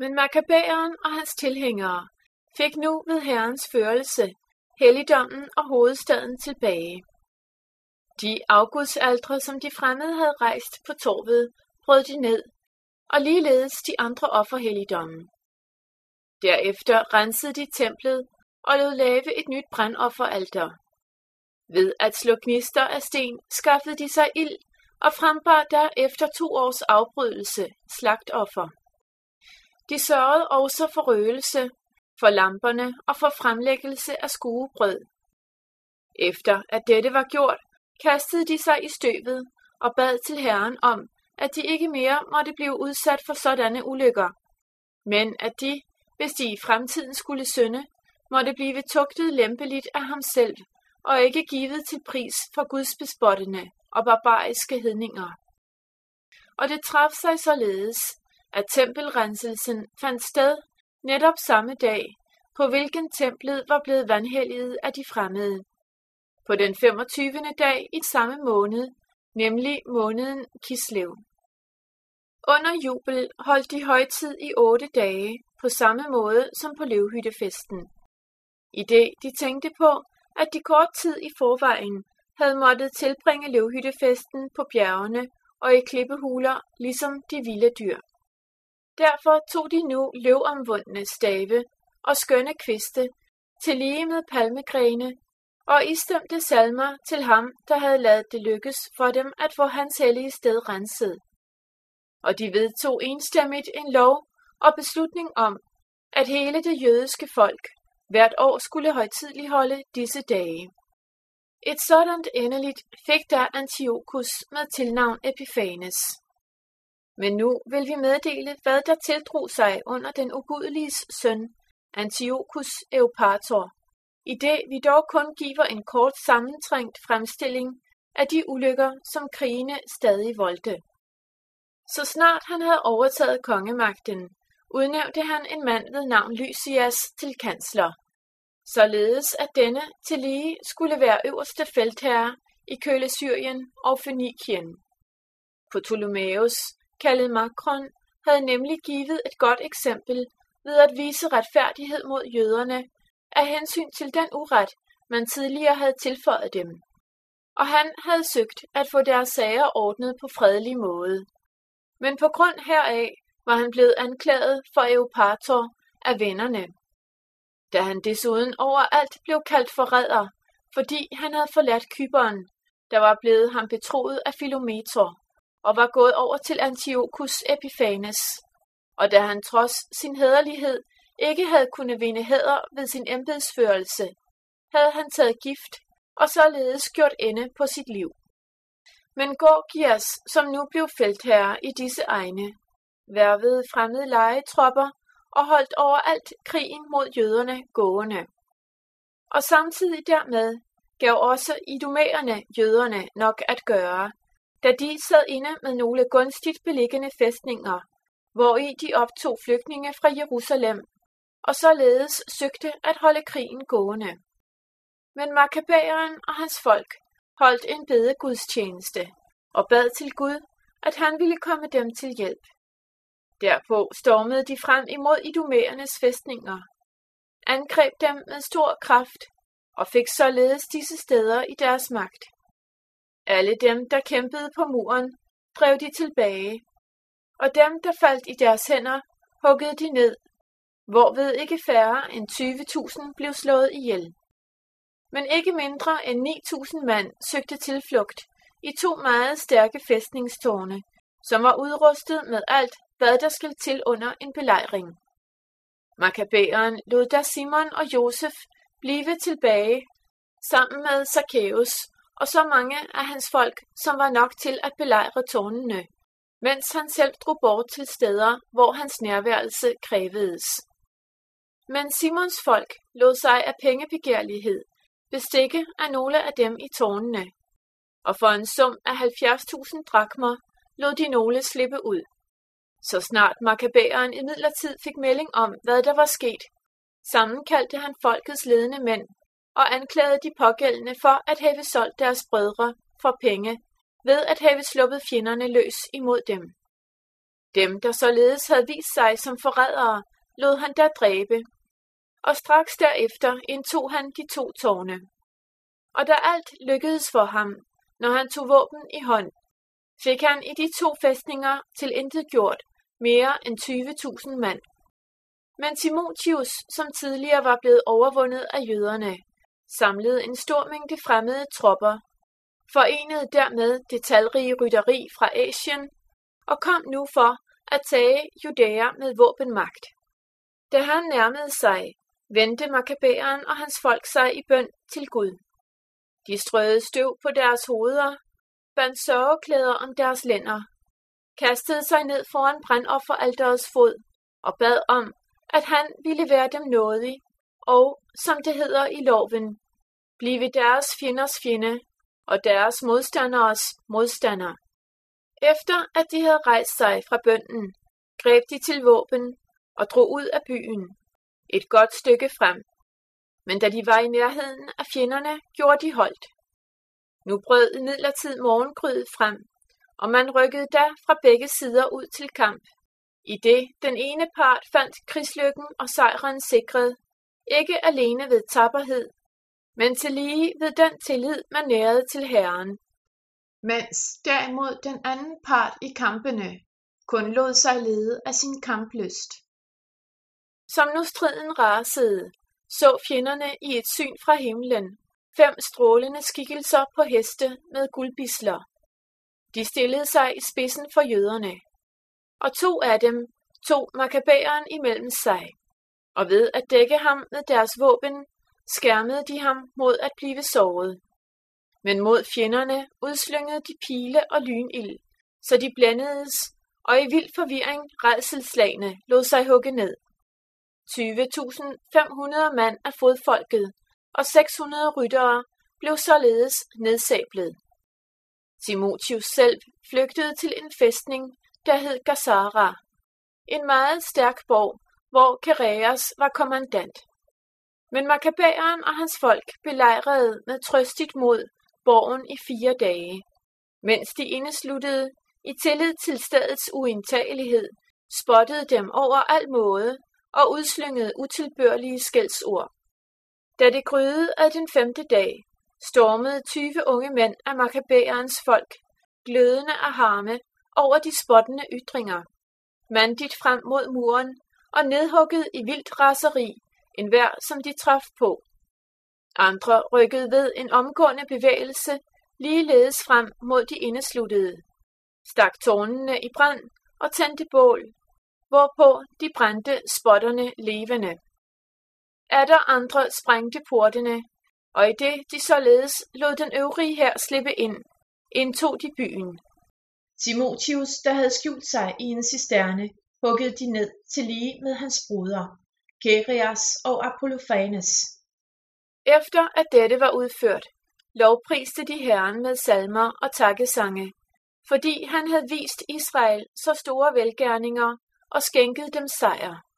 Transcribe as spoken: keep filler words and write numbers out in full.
Men Makkabæeren og hans tilhængere fik nu ved Herrens førelse helligdommen og hovedstaden tilbage. De afgudsaltre, som de fremmede havde rejst på torvet, brød de ned, og ligeledes de andre offerhelligdomme. Derefter rensede de templet og lod lave et nyt brandofferalter. Ved at slå gnister af sten skaffede de sig ild og frembar der efter to års afbrydelse slagtoffer. De sørgede også for røgelse, for lamperne og for fremlæggelse af skuebrød. Efter at dette var gjort, kastede de sig i støvet og bad til Herren om, at de ikke mere måtte blive udsat for sådanne ulykker, men at de, hvis de i fremtiden skulle synde, måtte blive tugtet lempeligt af ham selv og ikke givet til pris for Guds bespottende og barbariske hedninger. Og det traf sig således, at tempelrenselsen fandt sted netop samme dag, på hvilken templet var blevet vanhelliget af de fremmede. På den femogtyvende dag i samme måned, nemlig måneden Kislev. Under jubel holdt de højtid i otte dage, på samme måde som på løvhyttefesten. I det de tænkte på, at de kort tid i forvejen havde måttet tilbringe løvhyttefesten på bjergene og i klippehuler, ligesom de vilde dyr. Derfor tog de nu løvomvundne stave og skønne kviste, tillige med palmegrene, og istemte salmer til ham, der havde ladet det lykkes for dem at få hans hellige sted renset. Og de vedtog enstemmigt en lov og beslutning om, at hele det jødiske folk hvert år skulle højtideligholde disse dage. Et sådant endeligt fik der Antiochus med tilnavn Epiphanes. Men nu vil vi meddele, hvad der tildrog sig under den ugudeliges søn, Antiochus Eupator, i det vi dog kun giver en kort sammentrængt fremstilling af de ulykker, som krigene stadig voldte. Så snart han havde overtaget kongemagten, udnævnte han en mand ved navn Lysias til kansler, således at denne tillige skulle være øverste feltherre i Køle Syrien og Fønikien. Ptolemæus, kaldet Makron, havde nemlig givet et godt eksempel ved at vise retfærdighed mod jøderne af hensyn til den uret, man tidligere havde tilføjet dem. Og han havde søgt at få deres sager ordnet på fredelig måde. Men på grund heraf var han blevet anklaget for Eupator af vennerne. Da han desuden overalt blev kaldt forræder, fordi han havde forladt Cypern, der var blevet ham betroet af Filometor, og var gået over til Antiochus Epiphanes. Og da han trods sin hæderlighed ikke havde kunnet vinde hæder ved sin embedsførelse, havde han taget gift og således gjort ende på sit liv. Men Gorgias, som nu blev feltherre i disse egne, hvervede fremmede lejetropper og holdt overalt krigen mod jøderne gående. Og samtidig dermed gav også idumererne jøderne nok at gøre, da de sad inde med nogle gunstigt beliggende fæstninger, hvori de optog flygtninge fra Jerusalem, og således søgte at holde krigen gående. Men Makkabæeren og hans folk holdt en bedegudstjeneste og bad til Gud, at han ville komme dem til hjælp. Derpå stormede de frem imod idumerernes fæstninger, angreb dem med stor kraft og fik således disse steder i deres magt. Alle dem, der kæmpede på muren, drev de tilbage, og dem, der faldt i deres hænder, huggede de ned, hvorved ikke færre end tyve tusind blev slået ihjel. Men ikke mindre end ni tusind mand søgte tilflugt i to meget stærke fæstningstårne, som var udrustet med alt, hvad der skal til under en belejring. Makkabæeren lod da Simon og Josef blive tilbage, sammen med Zakæus og så mange af hans folk, som var nok til at belejre tårnene, mens han selv drog bort til steder, hvor hans nærværelse krævedes. Men Simons folk lod sig af pengebegærlighed bestikke af nogle af dem i tårnene, og for en sum af halvfjerds tusind drakmer lod de nogle slippe ud. Så snart Makkabæeren imidlertid fik melding om, hvad der var sket, sammenkaldte han folkets ledende mænd og anklagede de pågældende for at have solgt deres brødre for penge, ved at have sluppet fjenderne løs imod dem. Dem, der således havde vist sig som forrædere, lod han da dræbe, og straks derefter indtog han de to tårne. Og da alt lykkedes for ham, når han tog våben i hånd, fik han i de to fæstninger tilintetgjort mere end tyve tusind mand. Men Timotheus, som tidligere var blevet overvundet af jøderne, samlede en stor mængde fremmede tropper, forenede dermed det talrige rytteri fra Asien, og kom nu for at tage Judæa med våbenmagt. Da han nærmede sig, vendte Makkabæeren og hans folk sig i bøn til Gud. De strøede støv på deres hoveder, bandt sørgeklæder om deres lænder, kastede sig ned foran brandofferalterets fod og bad om, at han ville være dem nådig, og, som det hedder i loven, blive deres fjenders fjende og deres modstanderes modstander. Efter at de havde rejst sig fra bønnen, greb de til våben og drog ud af byen, et godt stykke frem. Men da de var i nærheden af fjenderne, gjorde de holdt. Nu brød imidlertid morgengryet frem, og man rykkede da fra begge sider ud til kamp, i det den ene part fandt krigslykken og sejren sikret, ikke alene ved tapperhed, men tillige ved den tillid, man nærede til Herren. Mens derimod den anden part i kampene kun lod sig lede af sin kamplyst. Som nu striden rasede, så fjenderne i et syn fra himlen fem strålende skikkelser på heste med guldbisler. De stillede sig i spidsen for jøderne, og to af dem tog Makkabæeren imellem sig, og ved at dække ham med deres våben, skærmede de ham mod at blive såret. Men mod fjenderne udslyngede de pile og lynild, så de blændedes, og i vild forvirring rædselsslagne lod sig hugge ned. tyve tusind fem hundrede mand af fodfolket og seks hundrede ryttere blev således nedsablet. Timotheus selv flygtede til en fæstning, der hed Gazara, en meget stærk borg, hvor Kereas var kommandant. Men Makkabæeren og hans folk belejrede med trøstigt mod borgen i fire dage, mens de indesluttede i tillid til stedets uindtagelighed, spottede dem over al måde og udslyngede utilbørlige skældsord. Da det gryede af den femte dag, stormede tyve unge mænd af Makkabæerens folk, glødende af harme over de spottende ytringer, mandigt frem mod muren og nedhugget i vildt raseri enhver, som de traf på. Andre rykkede ved en omgående bevægelse ligeledes frem mod de indesluttede, stak tårnene i brand og tændte bål, hvorpå de brændte spotterne levende. Atter andre sprængte portene, og i det de således lod den øvrige hær slippe ind, indtog de byen. Timotheus, der havde skjult sig i en cisterne, huggede de ned til lige med hans broder, Kereas og Apollofanes. Efter at dette var udført, lovpriste de Herren med salmer og takkesange, fordi han havde vist Israel så store velgerninger og skænket dem sejr.